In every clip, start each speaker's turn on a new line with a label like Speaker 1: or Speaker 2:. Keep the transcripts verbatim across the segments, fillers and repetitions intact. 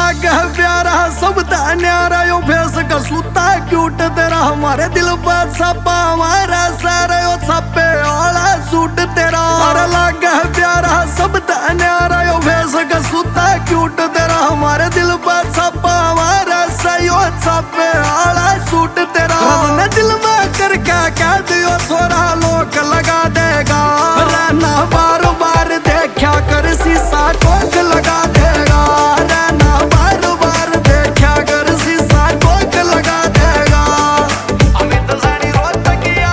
Speaker 1: लागे प्यारा सब न्यारा यो फेस का सूता क्यूट तेरा हमारे दिल पर छापा हमारा सारा यो छापे वाला सूट तेरा अरे लागे प्यारा सब न्यारा यो फेस का सूता क्यूट तेरा हमारे दिल पर छापा हमारा सायो छापे वाला सूट तेरा ने दिल में करके कह दियो छोरा लोक लगा देगा रहना बार बार देखा कर शीशा कोक लगा देगा रहना बार बार देखा कर शीशा कोक लगा देगा अमित साड़ी रोज तकिया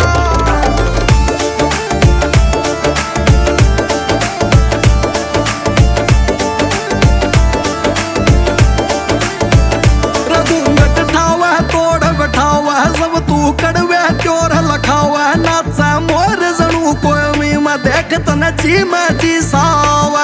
Speaker 1: रघुंगट ठावा तोड़ बैठावा सब तू कड़वे चोर लखावा नाचा मोर जणू कोई मैं देख तो नची मैं जी सावा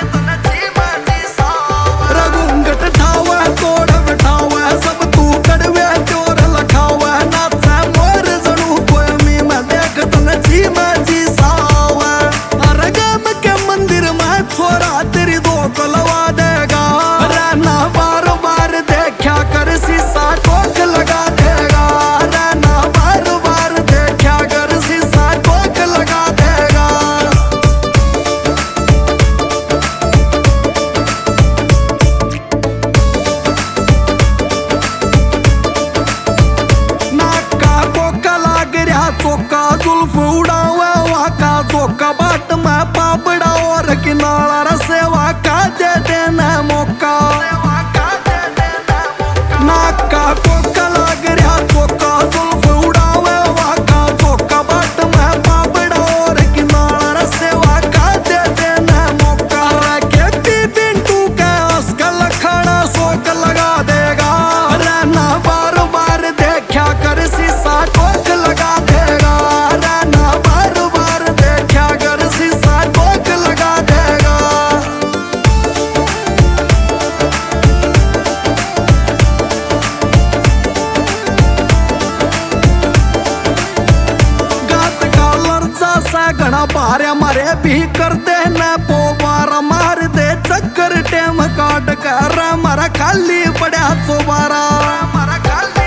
Speaker 1: रघुंगट ठावा तोड़ बैठावा सब तू कड़वे चोर लखावा नाचा मोर जणू कोई मैं देख तो नची मैं जी सावा अरे गम के मंदिर में छोरा तेरी दो को लवा देगा रहना बार बार देखा कर शीशा कोक लगा देगा रहना बार बार देखा कर शीशा कोक लगा देगा नाका कोका लाग रहा चौका जुल्फ उड़ावा वाका चौका बाट में पापड़ा और किनारा रसेवा का दे देना मौका नाका कोका लाग रहा चौका जुल्फ उड़ावा वाका चौका बाट में पापड़ा और किनारा रसेवा का दे देना मौका खेती पिंटू के अस्कल खड़ा शोक लगा देगा रहना बार बार देखा कर शीशा कोक लगा देगा रहना बार बार देखा कर शीशा कोक लगा देगा गात का लर्जा सा घना भारे मारे भी कर दे न पोबारा मार दे चक्कर टेम काट कर मारा खाली पड़ा चोबारा मारा खाली